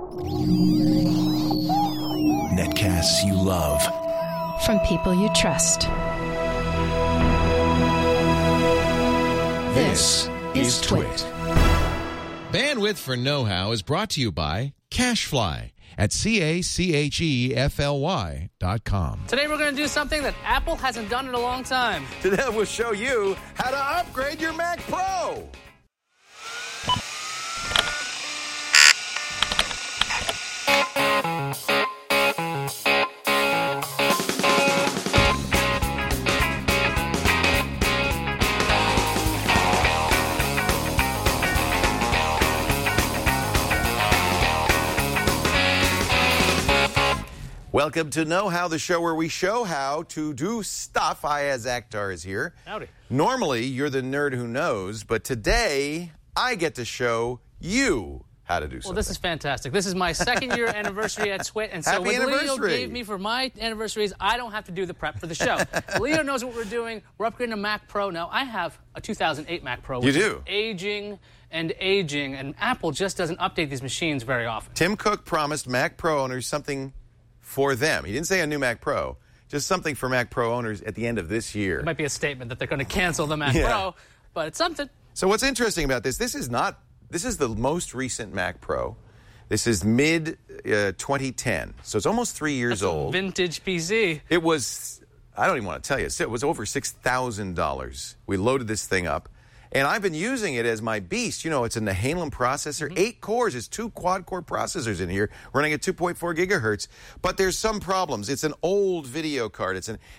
Netcasts you love. From people you trust. This is Twit. Bandwidth for Know-How is brought to you by CacheFly at CacheFly.com. Today we're going to do something that Apple hasn't done in a long time. Today we'll show you how to upgrade your Mac Pro. Welcome to Know How, the show where we show how to do stuff. Ayaz Akhtar is here. Howdy. Normally, you're the nerd who knows, but today, I get to show you how to do something. Well, this is fantastic. This is my second-year anniversary at Twit, and so Happy what Leo anniversary. gave me for my anniversaries, I don't have to do the prep for the show. Leo knows what we're doing. We're upgrading a Mac Pro. Now, I have a 2008 Mac Pro, which is aging, and Apple just doesn't update these machines very often. Tim Cook promised Mac Pro owners something for them. He didn't say a new Mac Pro, just something for Mac Pro owners at the end of this year. It might be a statement that they're going to cancel the Mac Pro, but it's something. So what's interesting about this is the most recent Mac Pro. This is mid 2010, so it's almost 3 years old. Vintage PC. It was, I don't even want to tell you, it was over $6,000. We loaded this thing up. And I've been using it as my beast. You know, it's a Nehalem processor, 8 cores. It's 2 quad-core processors in here, running at 2.4 gigahertz. But there's some problems. It's an old video card. It's an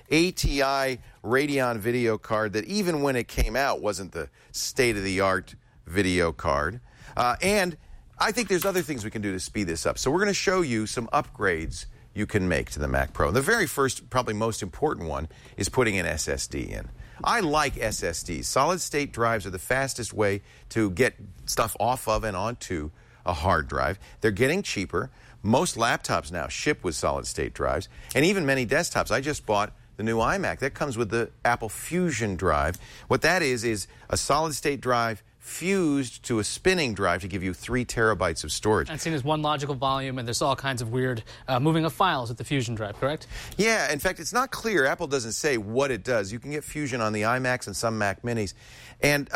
ATI Radeon video card that even when it came out wasn't the state-of-the-art video card. And I think there's other things we can do to speed this up. So we're going to show you some upgrades you can make to the Mac Pro. The very first, probably most important one, is putting an SSD in. I like SSDs. Solid-state drives are the fastest way to get stuff off of and onto a hard drive. They're getting cheaper. Most laptops now ship with solid-state drives, and even many desktops. I just bought the new iMac. That comes with the Apple Fusion drive. What that is a solid-state drive fused to a spinning drive to give you 3 terabytes of storage. And seen as one logical volume, and there's all kinds of weird moving of files with the Fusion drive, correct? Yeah, in fact, it's not clear. Apple doesn't say what it does. You can get Fusion on the iMacs and some Mac Minis. And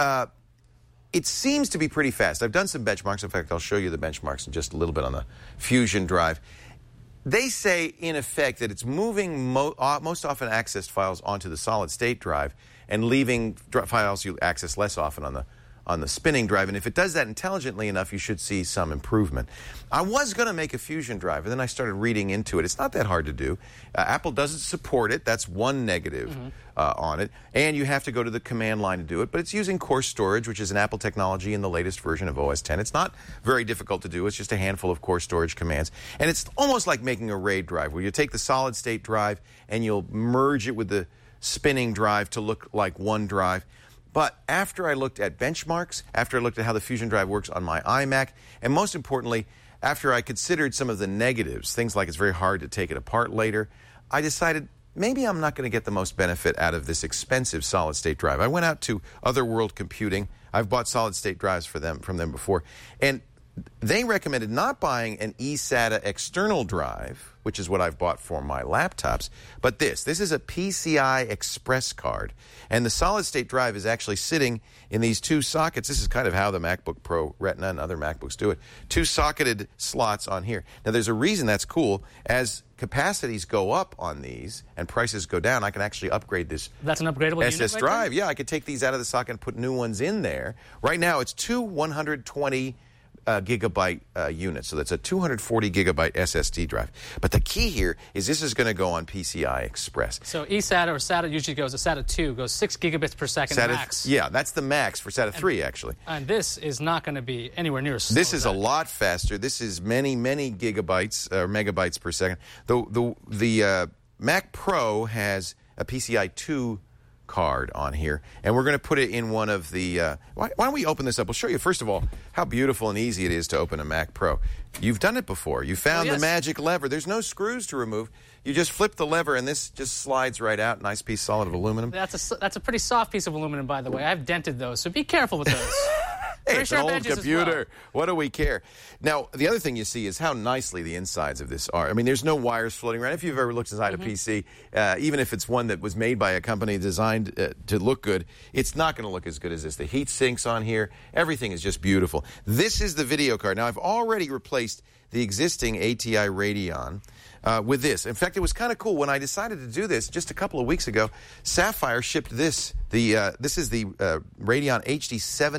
it seems to be pretty fast. I've done some benchmarks. In fact, I'll show you the benchmarks in just a little bit on the Fusion drive. They say, in effect, that it's moving most often accessed files onto the solid-state drive and leaving files you access less often on the spinning drive, and if it does that intelligently enough, you should see some improvement. I was going to make a Fusion drive, and then I started reading into it. It's not that hard to do. Apple doesn't support it. That's one negative on it, and you have to go to the command line to do it, but it's using Core Storage, which is an Apple technology in the latest version of OS X. It's not very difficult to do. It's just a handful of Core Storage commands, and it's almost like making a RAID drive, where you take the solid-state drive and you'll merge it with the spinning drive to look like one drive. But after I looked at benchmarks, after I looked at how the Fusion drive works on my iMac, and most importantly, after I considered some of the negatives, things like it's very hard to take it apart later, I decided maybe I'm not going to get the most benefit out of this expensive solid-state drive. I went out to Otherworld Computing. I've bought solid-state drives from them before. And they recommended not buying an eSATA external drive, which is what I've bought for my laptops, but this is a PCI Express card. And the solid-state drive is actually sitting in these 2 sockets. This is kind of how the MacBook Pro Retina and other MacBooks do it. 2 socketed slots on here. Now, there's a reason that's cool. As capacities go up on these and prices go down, I can actually upgrade this. That's an upgradable SS unit drive. right there? Yeah, I could take these out of the socket and put new ones in there. Right now, it's 2 120 gigabyte units. So that's a 240 gigabyte SSD drive. But the key here is this is going to go on PCI Express. So eSATA or SATA usually goes, a SATA 2 goes 6 gigabits per second max. Yeah, that's the max for SATA 3, actually. And this is not going to be anywhere near as slow. This is a lot faster. This is many, many gigabytes or megabytes per second. The Mac Pro has a PCI 2 card on here, and we're going to put it in one of the why don't we open this up? We'll show you first of all how beautiful and easy it is to open a Mac Pro. You've done it before. You found the magic lever. There's no screws to remove. You just flip the lever and this just slides right out. Nice piece solid of aluminum. That's a pretty soft piece of aluminum, by the way. I've dented those, so be careful with those. Hey, it's an sharp old edges as computer. well. What do we care? Now, the other thing you see is how nicely the insides of this are. I mean, there's no wires floating around. If you've ever looked inside a PC, even if it's one that was made by a company designed to look good, it's not going to look as good as this. The heat sinks on here. Everything is just beautiful. This is the video card. Now, I've already replaced the existing ATI Radeon with this. In fact, it was kind of cool. When I decided to do this just a couple of weeks ago, Sapphire shipped this. This is the Radeon HD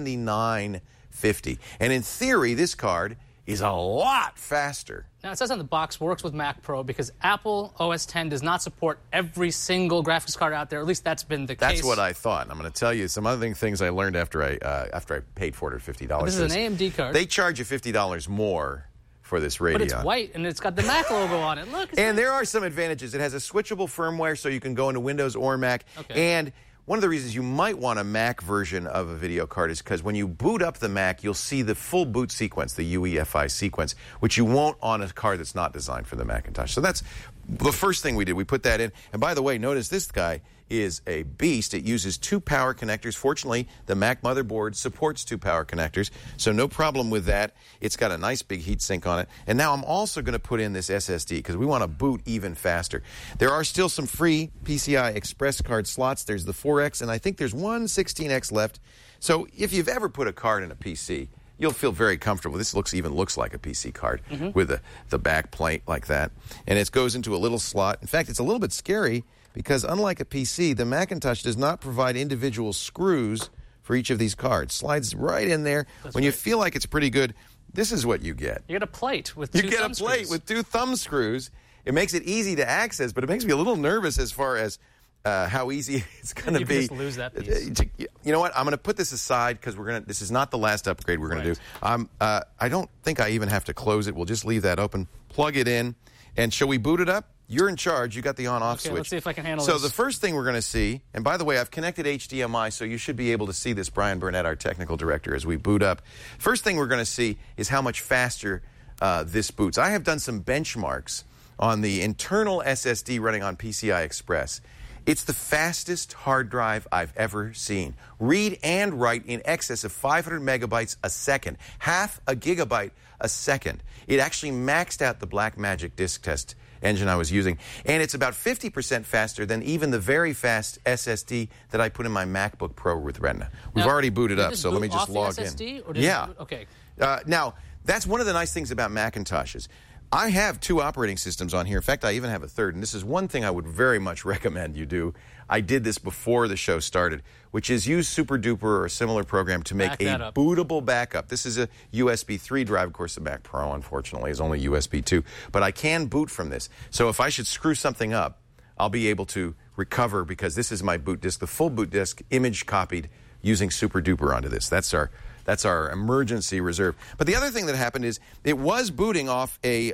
7950. And in theory, this card is a lot faster. Now, it says on the box, works with Mac Pro because Apple OS X does not support every single graphics card out there. At least that's been the case. That's what I thought. And I'm going to tell you some other things I learned after I paid $450. This is an AMD card. They charge you $50 more for this Radeon. But it's white, and it's got the Mac logo on it. Look. And there are some advantages. It has a switchable firmware, so you can go into Windows or Mac. Okay. And one of the reasons you might want a Mac version of a video card is because when you boot up the Mac, you'll see the full boot sequence, the UEFI sequence, which you won't on a card that's not designed for the Macintosh. So that's the first thing we did. We put that in. And by the way, notice this guy is a beast. It uses 2 power connectors. Fortunately, the Mac motherboard supports 2 power connectors, so no problem with that. It's got a nice big heat sink on it. And now I'm also going to put in this SSD because we want to boot even faster. There are still some free PCI Express card slots. There's the 4X, and I think there's one 16X left. So if you've ever put a card in a PC, you'll feel very comfortable. This even looks like a PC card with the back plate like that. And it goes into a little slot. In fact, it's a little bit scary because unlike a PC, the Macintosh does not provide individual screws for each of these cards. Slides right in there. When you feel like it's pretty good, this is what you get. You get a plate with 2 thumb screws. You get a plate with 2 thumb screws. It makes it easy to access, but it makes me a little nervous as far as how easy it's going to be. You can just lose that piece. You know what? I'm going to put this aside because this is not the last upgrade we're going to do. I don't think I even have to close it. We'll just leave that open, plug it in, and shall we boot it up? You're in charge. You got the on-off switch. Let's see if I can handle this. So the first thing we're going to see, and by the way, I've connected HDMI, so you should be able to see this, Brian Burnett, our technical director, as we boot up. First thing we're going to see is how much faster this boots. I have done some benchmarks on the internal SSD running on PCI Express. It's the fastest hard drive I've ever seen. Read and write in excess of 500 megabytes a second, half a gigabyte a second. It actually maxed out the Blackmagic disk test engine I was using, and it's about 50% faster than even the very fast SSD that I put in my MacBook Pro with Retina. We've already booted up, so let me just log in. Yeah. Okay. Now, that's one of the nice things about Macintoshes. I have 2 operating systems on here. In fact, I even have a third, and this is one thing I would very much recommend you do. I did this before the show started, which is use SuperDuper or a similar program to make a bootable backup. This is a USB 3 drive. Of course, the Mac Pro, unfortunately, is only USB 2. But I can boot from this. So if I should screw something up, I'll be able to recover because this is my boot disk, the full boot disk, image copied using SuperDuper onto this. That's our emergency reserve. But the other thing that happened is it was booting off a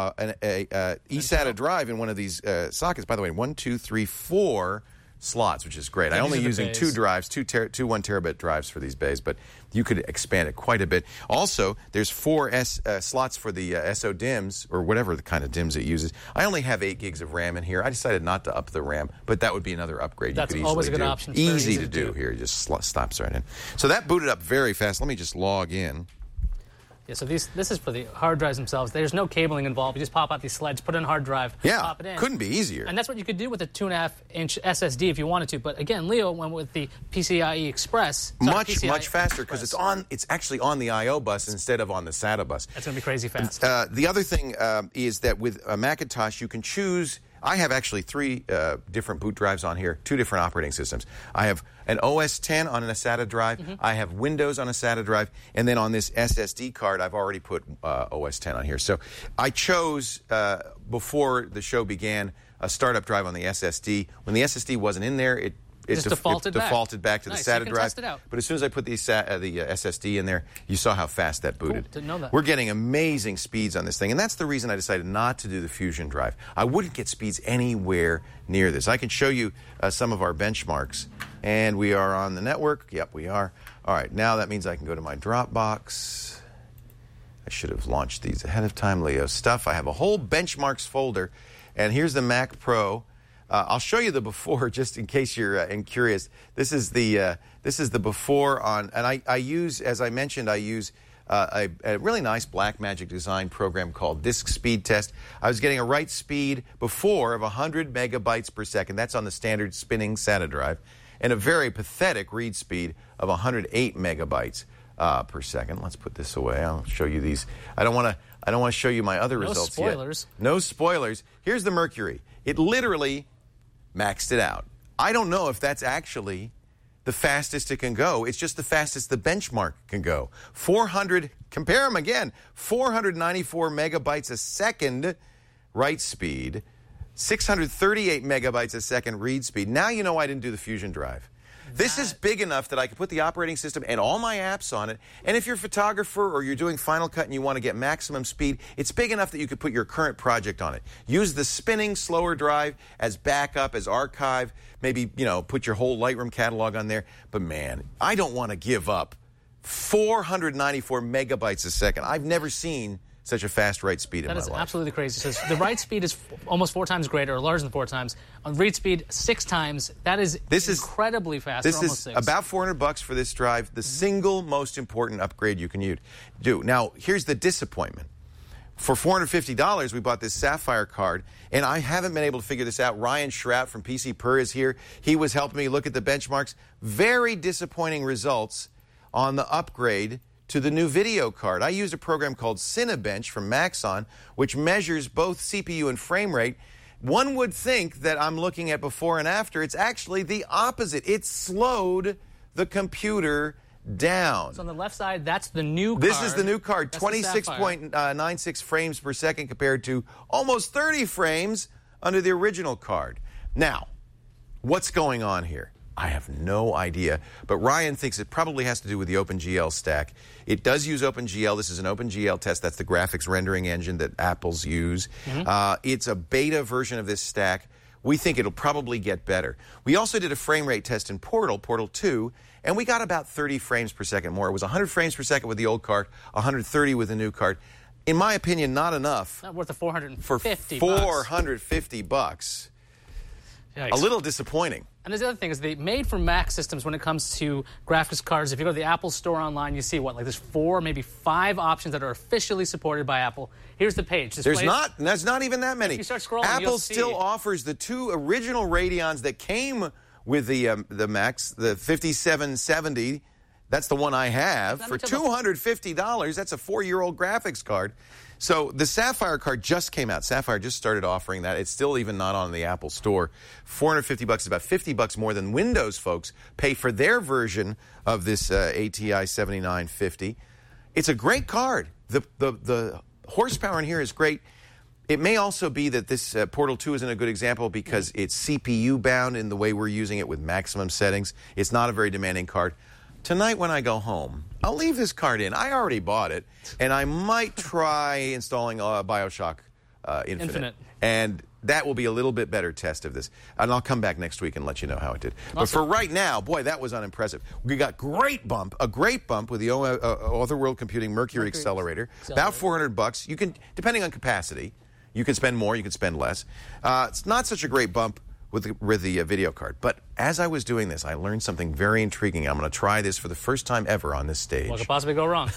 eSATA drive in one of these sockets. By the way, 1, 2, 3, 4 slots, which is great. I'm only using 2 drives, 2 1 terabit drives for these bays, but you could expand it quite a bit. Also, there's 4 slots for the SO DIMMs, or whatever the kind of DIMMs it uses. I only have 8 gigs of RAM in here. I decided not to up the RAM, but that would be another upgrade That's you could easily always a good option. Easy to do here. It just stops right in. So that booted up very fast. Let me just log in. Yeah, so this is for the hard drives themselves. There's no cabling involved. You just pop out these sleds, put it in a hard drive, pop it in. Couldn't be easier. And that's what you could do with a 2.5-inch SSD if you wanted to. But again, Leo went with the PCIe Express. Much faster because it's actually on the I/O bus instead of on the SATA bus. That's going to be crazy fast. The other thing is that with a Macintosh, you can choose. I have actually 3 different boot drives on here, 2 different operating systems. I have an OS X on an SATA drive. I have Windows on a SATA drive. And then on this SSD card, I've already put OS X on here. So I chose, before the show began, a startup drive on the SSD. When the SSD wasn't in there, it defaulted back to the SATA drive. Test it out. But as soon as I put the SSD in there, you saw how fast that booted. Cool. Didn't know that. We're getting amazing speeds on this thing, and that's the reason I decided not to do the Fusion drive. I wouldn't get speeds anywhere near this. I can show you some of our benchmarks, and we are on the network. Yep, we are. All right, now that means I can go to my Dropbox. I should have launched these ahead of time, Leo stuff. I have a whole benchmarks folder, and here's the Mac Pro. I'll show you the before just in case you're curious. This is the before on, and I use, as I mentioned, I use a really nice Blackmagic design program called Disk Speed Test. I was getting a write speed before of 100 megabytes per second. That's on the standard spinning SATA drive, and a very pathetic read speed of 108 megabytes per second. Let's put this away. I'll show you these. I don't want to show you my other results yet. No spoilers. No spoilers. Here's the Mercury. It literally maxed it out. I don't know if that's actually the fastest it can go. It's just the fastest the benchmark can go. 400, compare them again, 494 megabytes a second write speed, 638 megabytes a second read speed. Now you know I didn't do the Fusion drive. This is big enough that I can put the operating system and all my apps on it. And if you're a photographer or you're doing Final Cut and you want to get maximum speed, it's big enough that you could put your current project on it. Use the spinning slower drive as backup, as archive. Maybe, you know, put your whole Lightroom catalog on there. But man, I don't want to give up 494 megabytes a second. I've never seen such a fast write speed in my life. That is absolutely crazy. So the write speed is almost 4 times greater, or larger than 4 times. On read speed, 6 times. That is incredibly fast. This is about $400 for this drive, the single most important upgrade you can do. Now, here's the disappointment. For $450, we bought this Sapphire card, and I haven't been able to figure this out. Ryan Schratt from PC Per is here. He was helping me look at the benchmarks. Very disappointing results on the upgrade to the new video card. I used a program called Cinebench from Maxon, which measures both CPU and frame rate. One would think that I'm looking at before and after. It's actually the opposite. It slowed the computer down. So on the left side, that's the new card. This is the new card, 26.96 frames per second compared to almost 30 frames under the original card. Now, what's going on here? I have no idea, but Ryan thinks it probably has to do with the OpenGL stack. It does use OpenGL. This is an OpenGL test. That's the graphics rendering engine that Apple's use. It's a beta version of this stack. We think it'll probably get better. We also did a frame rate test in Portal 2, and we got about 30 frames per second more. It was 100 frames per second with the old card, 130 with the new card. In my opinion, not enough. Not worth the $450. For $450. Yikes. A little disappointing. And there's the other thing is they made for Mac systems when it comes to graphics cards. If you go to the Apple Store online, you see there's 4, maybe 5 options that are officially supported by Apple. Here's the page. There's not even that many. If you start scrolling, Apple still offers the 2 original Radeons that came with the Macs, the 5770. That's the one I have for $250. That's a 4-year-old graphics card. So the Sapphire card just came out. Sapphire just started offering that. It's still even not on the Apple Store. $450 is about $50 more than Windows folks pay for their version of this ATI 7950. It's a great card. The horsepower in here is great. It may also be that this Portal 2 isn't a good example because it's CPU bound in the way we're using it with maximum settings. It's not a very demanding card. Tonight when I go home, I'll leave this card in. I already bought it, and I might try installing BioShock Infinite. And that will be a little bit better test of this. And I'll come back next week and let you know how it did. Awesome. But for right now, boy, that was unimpressive. We got a great bump with the Otherworld Computing Mercury Accelerator. About $400. You can, depending on capacity, you can spend more, you can spend less. It's not such a great bump with the video card. But as I was doing this, I learned something very intriguing. I'm going to try this for the first time ever on this stage. What could possibly go wrong?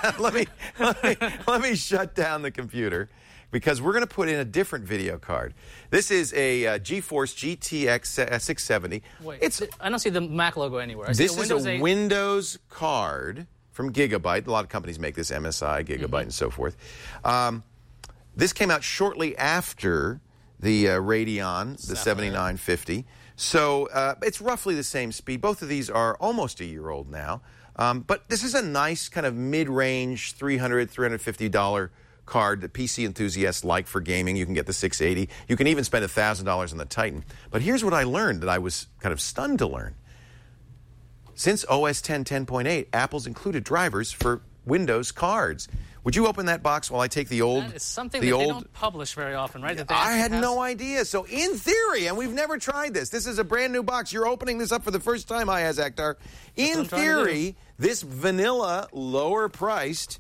let me shut down the computer because we're going to put in a different video card. This is a GeForce GTX 670. Wait, I don't see the Mac logo anywhere. This is a Windows card from Gigabyte. A lot of companies make this, MSI, Gigabyte, and so forth. This came out shortly after the Radeon, the 7950. So it's roughly the same speed. Both of these are almost a year old now. But this is a nice kind of mid-range $300, $350 card that PC enthusiasts like for gaming. You can get the 680. You can even spend $1,000 on the Titan. But here's what I learned that I was kind of stunned to learn. Since OS X 10.8, Apple's included drivers for Windows cards. Would you open that box while I take the old... That is something that they don't publish very often, right? I had no idea. So in theory, and we've never tried this, this is a brand new box. You're opening this up for the first time, Ayaz Akhtar. In theory, this vanilla, lower-priced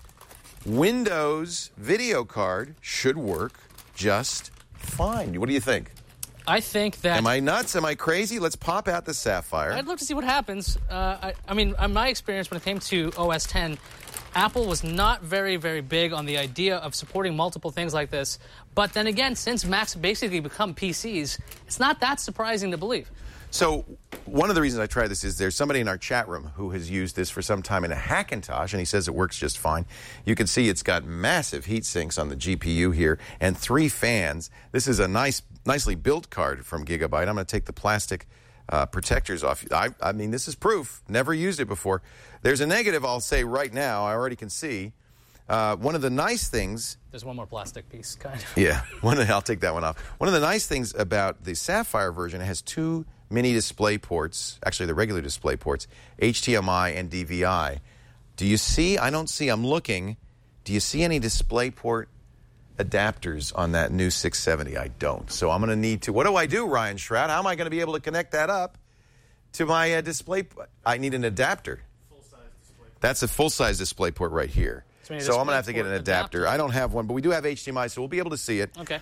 Windows video card should work just fine. What do you think? I think that... Am I nuts? Am I crazy? Let's pop out the Sapphire. I'd love to see what happens. I mean, in my experience when it came to OS X, Apple was not very, very big on the idea of supporting multiple things like this. But then again, since Macs basically become PCs, it's not that surprising to believe. So one of the reasons I tried this is there's somebody in our chat room who has used this for some time in a Hackintosh, and he says it works just fine. You can see it's got massive heat sinks on the GPU here and 3 fans. This is a nicely built card from Gigabyte. I'm going to take the plastic protectors off. I mean, this is proof. Never used it before. There's a negative I'll say right now. I already can see. One of the nice things... There's one more plastic piece, kind of. Yeah, I'll take that one off. One of the nice things about the Sapphire version, it has 2 mini display ports, actually the regular display ports, HDMI and DVI. Do you see? I don't see. I'm looking. Do you see any display port adapters on that new 670? I don't. So I'm going to need to... What do I do, Ryan Shroud? How am I going to be able to connect that up to my display? I need an adapter. Full-size display port. That's a full-size display port right here. So I'm going to have to get an adapter. I don't have one, but we do have HDMI, so we'll be able to see it. Okay.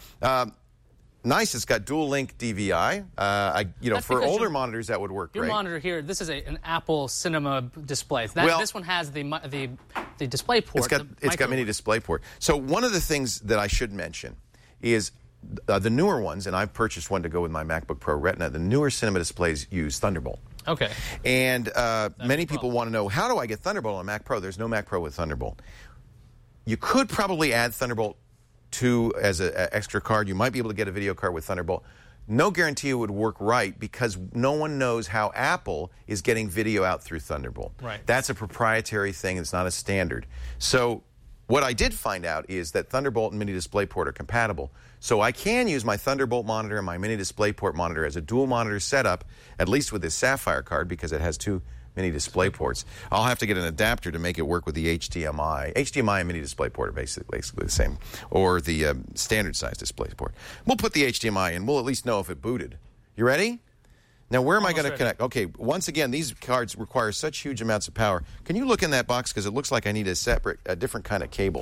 Nice. It's got dual-link DVI. For older monitors, that would work great. Your monitor here, this is an Apple Cinema display. This one has the display port. It's got mini display port. So one of the things that I should mention is the newer ones, and I've purchased one to go with my MacBook Pro Retina, the newer Cinema displays use Thunderbolt. Okay. And many people want to know, how do I get Thunderbolt on a Mac Pro? There's no Mac Pro with Thunderbolt. You could probably add Thunderbolt 2 as an extra card. You might be able to get a video card with Thunderbolt. No guarantee it would work right because no one knows how Apple is getting video out through Thunderbolt. Right. That's a proprietary thing. It's not a standard. So what I did find out is that Thunderbolt and Mini DisplayPort are compatible. So I can use my Thunderbolt monitor and my Mini DisplayPort monitor as a dual monitor setup, at least with this Sapphire card, because it has 2 Mini display ports. I'll have to get an adapter to make it work with the HDMI. HDMI and Mini DisplayPort are basically the same, or the standard size display port. We'll put the HDMI in. We'll at least know if it booted. You ready? Now, where am I going to connect? Okay, once again, these cards require such huge amounts of power. Can you look in that box? Because it looks like I need a different kind of cable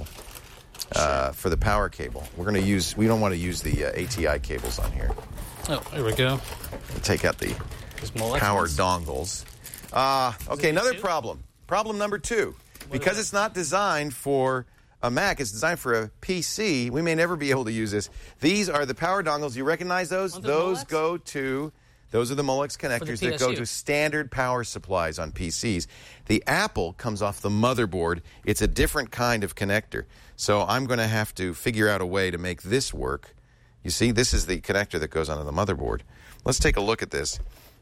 for the power cable. We don't want to use the ATI cables on here. Oh, here we go. We'll take out the power dongles. Okay, another problem. Problem number 2. Because it's not designed for a Mac, it's designed for a PC, we may never be able to use this. These are the power dongles. You recognize those? Those are the Molex connectors that go to standard power supplies on PCs. The Apple comes off the motherboard. It's a different kind of connector. So I'm going to have to figure out a way to make this work. You see, this is the connector that goes onto the motherboard. Let's take a look at this.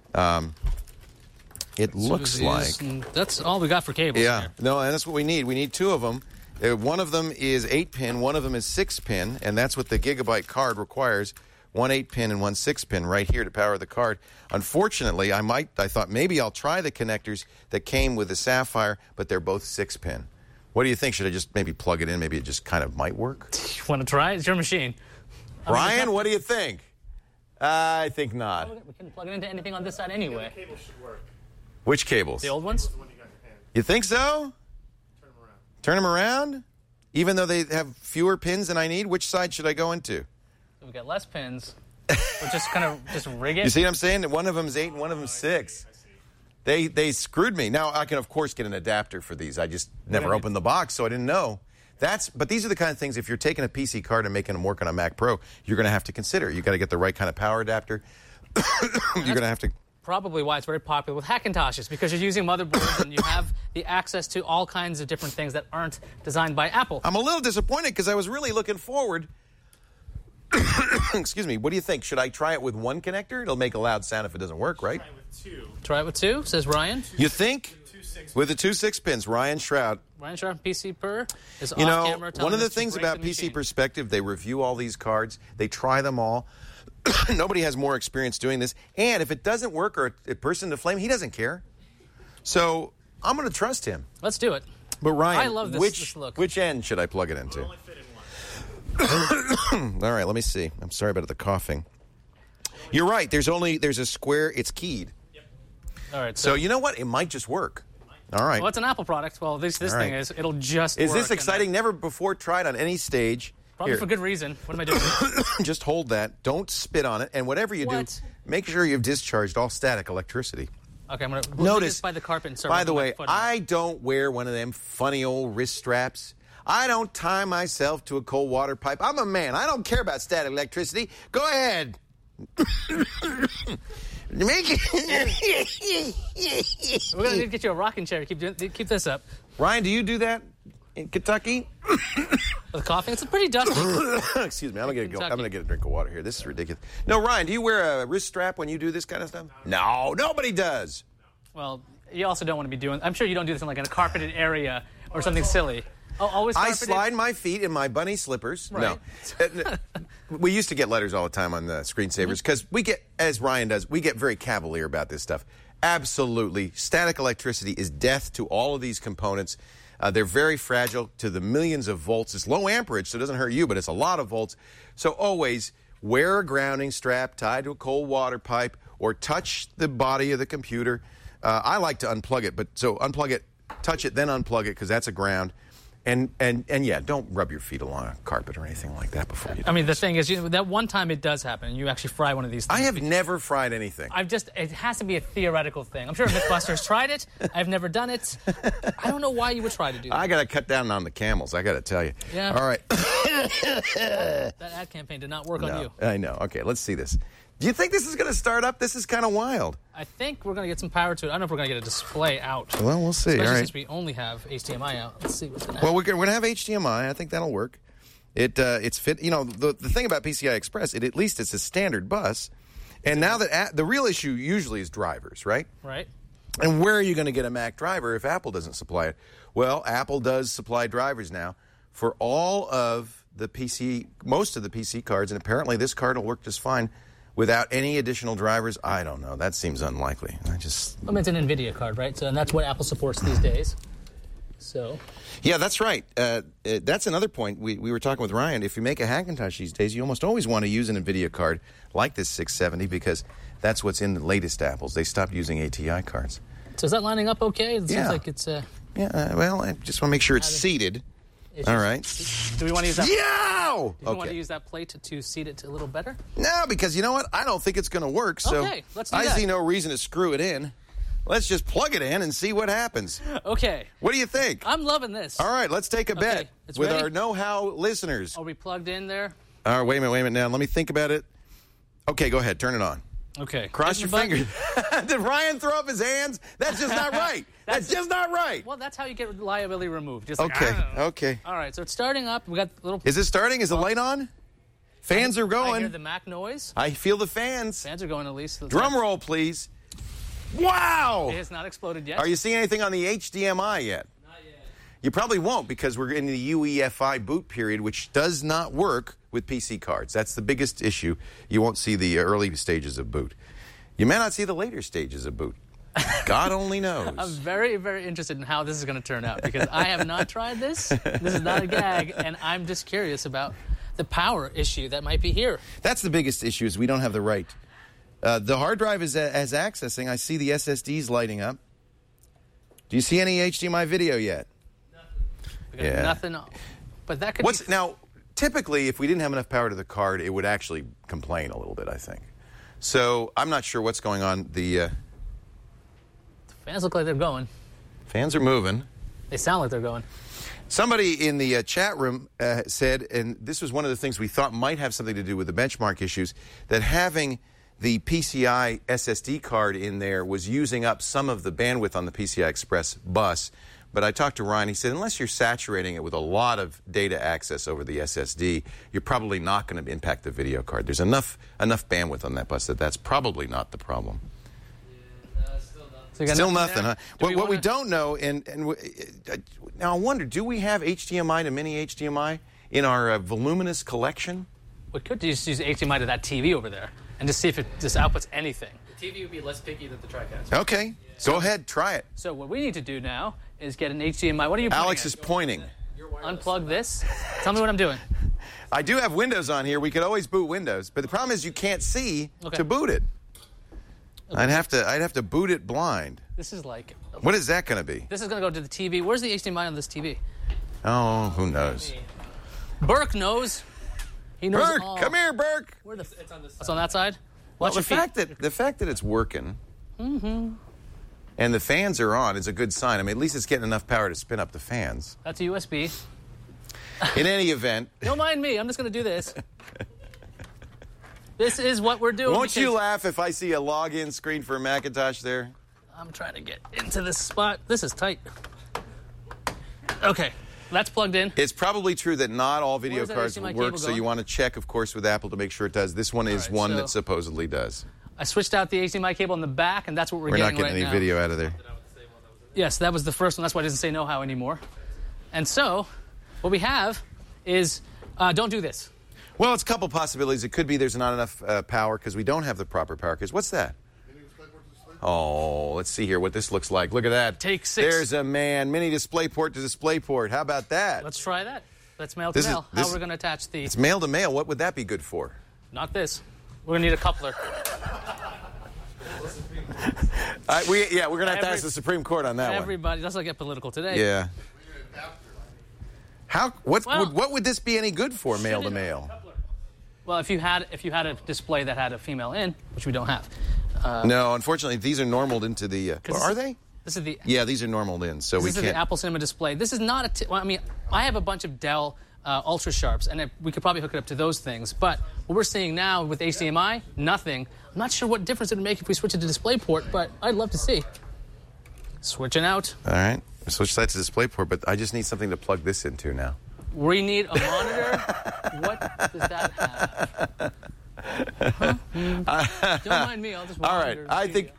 It looks like... That's all we got for cables. Yeah. Here. No, and that's what we need. We need 2 of them. One of them is 8-pin, one of them is 6-pin, and that's what the Gigabyte card requires. 1 8-pin and 1 6-pin right here to power the card. Unfortunately, I thought maybe I'll try the connectors that came with the Sapphire, but they're both 6-pin. What do you think? Should I just maybe plug it in? Maybe it just kind of might work? You want to try it? It's your machine. Ryan, what do you think? I think not. We can plug it into anything on this side anyway. The cable should work. Which cables? The old ones? The one you got in your hand. You think so? Turn them around? Even though they have fewer pins than I need? Which side should I go into? So we got less pins. We'll just rig it. You see what I'm saying? One of them's 8 and one of them's 6. They screwed me. Now, I can, of course, get an adapter for these. I just never opened the box, so I didn't know. But these are the kind of things, if you're taking a PC card and making them work on a Mac Pro, you're going to have to consider. You've got to get the right kind of power adapter. You're going to have to... Probably why it's very popular with Hackintoshes, because you're using motherboards and you have the access to all kinds of different things that aren't designed by Apple. I'm a little disappointed because I was really looking forward. Excuse me. What do you think? Should I try it with 1 connector? It'll make a loud sound if it doesn't work, right? Try it with 2. Try it with 2, says Ryan. You think? With the 2 6-pins, Ryan Shroud. Ryan Shroud, PC Per, is off camera. One of the things about PC Perspective, they review all these cards. They try them all. Nobody has more experience doing this. And if it doesn't work or it bursts into flame, he doesn't care. So I'm going to trust him. Let's do it. But Ryan, I love this look. Which end should I plug it into? Only fit in 1. All right, let me see. I'm sorry about the coughing. You're right. There's a square. It's keyed. Yep. All right. So you know what? It might just work. All right. Well, it's an Apple product. Well, this thing is. It'll just Is work. this exciting? Never before tried on any stage. Probably Here. for good reason. What am I doing? Just hold that. Don't spit on it. And whatever you do, make sure you've discharged all static electricity. Okay, I'm going to Notice, this by the carpet and start by the rubbing my way, foot on it. I don't wear one of them funny old wrist straps. I don't tie myself to a cold water pipe. I'm a man. I don't care about static electricity. Go ahead. Make it. We're going to get you a rocking chair. Keep this up. Ryan, do you do that in Kentucky? With coughing, it's pretty dusty. Excuse me. I'm gonna get a drink of water here. This is ridiculous. No, Ryan, do you wear a wrist strap when you do this kind of stuff? No, nobody does. Well, you also don't want to be doing. I'm sure you don't do this in like in a carpeted area or something silly. Oh, always I carpeted? slide my feet in my bunny slippers. Right. No. We used to get letters all the time on the screensavers because we get, as Ryan does, we get very cavalier about this stuff. Absolutely. Static electricity is death to all of these components. They're very fragile to the millions of volts. It's low amperage, so it doesn't hurt you, but it's a lot of volts. So always wear a grounding strap tied to a cold water pipe or touch the body of the computer. I like to unplug it, so unplug it, touch it, then unplug it because that's a ground. And yeah, don't rub your feet along a carpet or anything like that before you do I mean, this. the thing is, that one time it does happen, and you actually fry one of these things. I have never fried anything. It has to be a theoretical thing. I'm sure Mythbusters tried it. I've never done it. I don't know why you would try to do that. I got to cut down on the camels, I got to tell you. Yeah. All right. That ad campaign did not work on you. I know. Okay, let's see this. Do you think this is going to start up? This is kind of wild. I think we're going to get some power to it. I don't know if we're going to get a display out. Well, we'll see. Especially All right. since we only have HDMI out. Let's see what's going to happen. Well, we're going to have HDMI. I think that'll work. It's fit. You know, the thing about PCI Express, at least it's a standard bus. And now that the real issue usually is drivers, right? Right. And where are you going to get a Mac driver if Apple doesn't supply it? Well, Apple does supply drivers now for all of the PC, most of the PC cards, and apparently this card will work just fine without any additional drivers. I don't know. That seems unlikely. I mean, it's an NVIDIA card, right? So, and that's what Apple supports these days. So. Yeah, that's right. That's another point. We were talking with Ryan. If you make a Hackintosh these days, you almost always want to use an NVIDIA card like this 670 because that's what's in the latest Apples. They stopped using ATI cards. So is that lining up okay? It seems like it's... Yeah, well, I just want to make sure it's seated. All right. Do we want to use that? Yeah! Do you want to use that plate to seat it a little better? No, because you know what? I don't think it's going to work. So okay, let's do I that. see no reason to screw it in. Let's just plug it in and see what happens. Okay. What do you think? I'm loving this. All right, let's take a bet with ready? our know-how listeners. Are we plugged in there? All right, wait a minute now. Let me think about it. Okay, go ahead. Turn it on. Okay. Cross your fingers. Did Ryan throw up his hands? That's just not right. That's just not right. Well, that's how you get reliability removed. Just Okay, like, okay. All right, so it's starting up. We got a little... Is it starting? Is the light on? Fans are going. I hear the Mac noise. I feel the fans. Fans are going at least. Drum roll, please. Wow! It has not exploded yet. Are you seeing anything on the HDMI yet? Not yet. You probably won't because we're in the UEFI boot period, which does not work with PC cards. That's the biggest issue. You won't see the early stages of boot. You may not see the later stages of boot. God only knows. I'm very, very interested in how this is going to turn out because I have not tried this. This is not a gag, and I'm just curious about the power issue that might be here. That's the biggest issue is we don't have the right. The hard drive is accessing. I see the SSDs lighting up. Do you see any HDMI video yet? We got nothing. But that could be... Now, typically, if we didn't have enough power to the card, it would actually complain a little bit, I think. So I'm not sure what's going on. The fans look like they're going. fans are moving. They sound like they're going. Somebody in the chat room said, and this was one of the things we thought might have something to do with the benchmark issues, that having the PCI SSD card in there was using up some of the bandwidth on the PCI Express bus. But I talked to Ryan. He said, unless you're saturating it with a lot of data access over the SSD, you're probably not going to impact the video card. There's enough bandwidth on that bus that that's probably not the problem. So Still nothing, there? huh? What we don't know, now I wonder, do we have HDMI to mini HDMI in our voluminous collection? We could just use HDMI to that TV over there and just see if it just outputs anything. The TV would be less picky than the TriCast. Okay, go ahead, try it. So what we need to do now is get an HDMI. What are you pointing Alex at? is pointing. Unplug this. Tell me what I'm doing. I do have Windows on here. We could always boot Windows, but the problem is you can't see Okay. to boot it. Okay. I'd have to boot it blind. This is like... What is that going to be? This is going to go to the TV. Where's the HDMI on this TV? Oh, who knows? Burke knows. He knows Burke, all. come here, Burke. Where the It's on this side. It's on that side? Well, Watch the your feet. fact that it's working and the fans are on is a good sign. I mean, at least it's getting enough power to spin up the fans. That's a USB. In any event, Don't mind me. I'm just going to do this. This is what we're doing. won't you because laugh if I see a login screen for a Macintosh there? I'm trying to get into this spot. This is tight. Okay, that's plugged in. It's probably true that not all video Where's that cards HDMI will cable work, so going? you want to check, of course, with Apple to make sure it does. This one is right, one so- that supposedly does. I switched out the HDMI cable in the back, and that's what we're We're not getting getting right any now. video out of there. Yes, that was the first one. That's why it doesn't say know-how anymore. And so, what we have is, don't do this. Well, it's a couple possibilities. It could be there's not enough power because we don't have the proper power case. What's that? Oh, let's see here what this looks like. Look at that. Take 6. There's a man. Mini DisplayPort to DisplayPort. How about that? Let's try that. Let's mail to This is- mail. this- How we're going to attach the... It's mail to mail. What would that be good for? Not this. We're going to need a coupler. We're going to have to ask the Supreme Court on that one. Everybody, let's not get political today. Yeah. What Well- would this be any good for, mail to mail? Well, if you had a display that had a female in, which we don't have. No, unfortunately, these are normaled into the. Are they? This is the. Yeah, these are normaled in, so we This is can't. the Apple Cinema display. This is not a. Well, I mean, I have a bunch of Dell Ultra Sharps, and we could probably hook it up to those things. But what we're seeing now with HDMI, nothing. I'm not sure what difference it would make if we switch it to DisplayPort, but I'd love to see. Switching out. All right, switch that to DisplayPort, but I just need something to plug this into now. We need a monitor. What does that have? Huh? Don't mind me. I'll just. All right, monitor I the think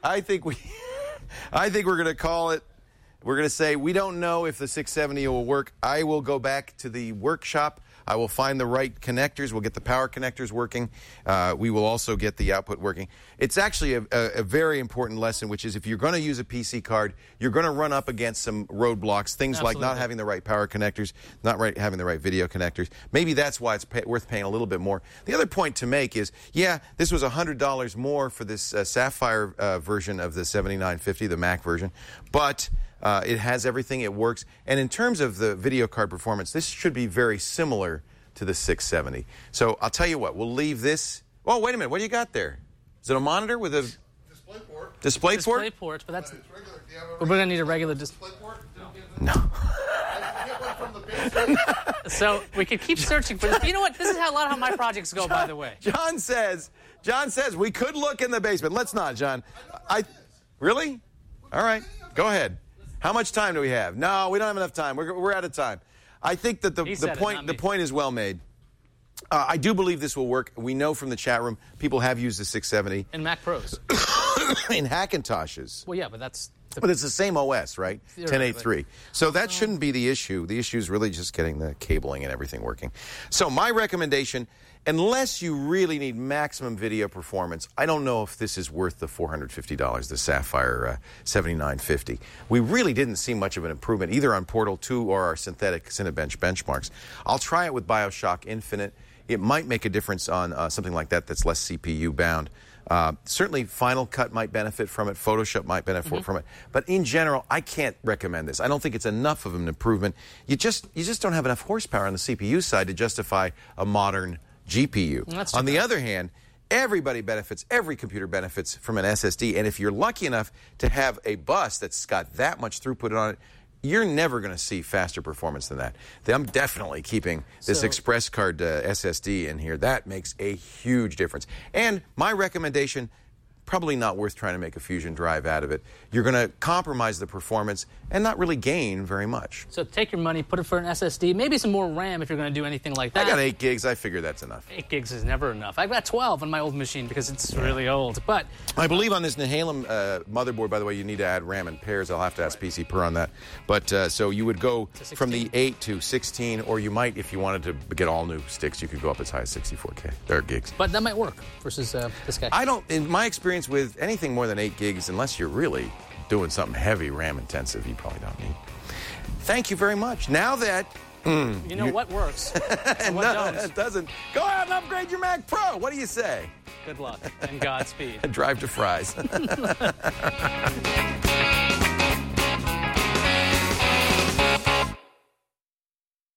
we're going to call it. We're going to say we don't know if the 670 will work. I will go back to the workshop. I will find the right connectors. We'll get the power connectors working. We will also get the output working. It's actually a very important lesson, which is if you're going to use a PC card, you're going to run up against some roadblocks, things like not Absolutely. having the right power connectors, having the right video connectors. Maybe that's why it's worth paying a little bit more. The other point to make is, yeah, this was $100 more for this Sapphire version of the 7950, the Mac version, but it has everything. It works. And in terms of the video card performance, this should be very similar to the 670. So I'll tell you what. We'll leave this. Oh, wait a minute. What do you got there? Is it a monitor with a DisplayPort. DisplayPort? DisplayPort, but that's. It's regular. Do you have a We're going to need a regular DisplayPort? No. I get one from the base. So we could keep searching for this. But you know what? This is how a lot of my projects go, by the way. John says we could look in the basement. Let's not, John. Really? All right. Go ahead. How much time do we have? No, we don't have enough time. We're out of time. I think that the said it, point not the me. point is well made. I do believe this will work. We know from the chat room people have used the 670 And Mac Pros. in Hackintoshes. Well, yeah, but that's. But it's the same OS, right? Theoretically. 10.8.3. So that shouldn't be the issue. The issue is really just getting the cabling and everything working. So my recommendation, unless you really need maximum video performance, I don't know if this is worth the $450, the Sapphire 7950. We really didn't see much of an improvement either on Portal 2 or our synthetic Cinebench benchmarks. I'll try it with BioShock Infinite. It might make a difference on something like that that's less CPU bound. Certainly, Final Cut might benefit from it. Photoshop might benefit from it. But in general, I can't recommend this. I don't think it's enough of an improvement. You just don't have enough horsepower on the CPU side to justify a modern GPU. That's too On the bad. other hand, everybody benefits, every computer benefits from an SSD. And if you're lucky enough to have a bus that's got that much throughput on it, you're never going to see faster performance than that. I'm definitely keeping this So- Express Card SSD in here. That makes a huge difference. And my recommendation, probably not worth trying to make a Fusion drive out of it. You're going to compromise the performance and not really gain very much. So take your money, put it for an SSD, maybe some more RAM if you're going to do anything like that. I got 8 gigs. I figure that's enough. 8 gigs is never enough. I've got 12 on my old machine because it's really old. But I believe on this Nehalem motherboard, by the way, you need to add RAM in pairs. I'll have to ask PC Per on that. But so you would go from the 8 to 16, or you might, if you wanted to get all new sticks, you could go up as high as 64K or gigs. that might work versus this guy. I don't, in my experience with anything more than 8 gigs, unless you're really doing something heavy RAM intensive, you probably don't need. Thank you very much. Now that you know what works and what don't. it doesn't, go out and upgrade your Mac Pro. What do you say? Good luck and Godspeed. Drive to Fry's.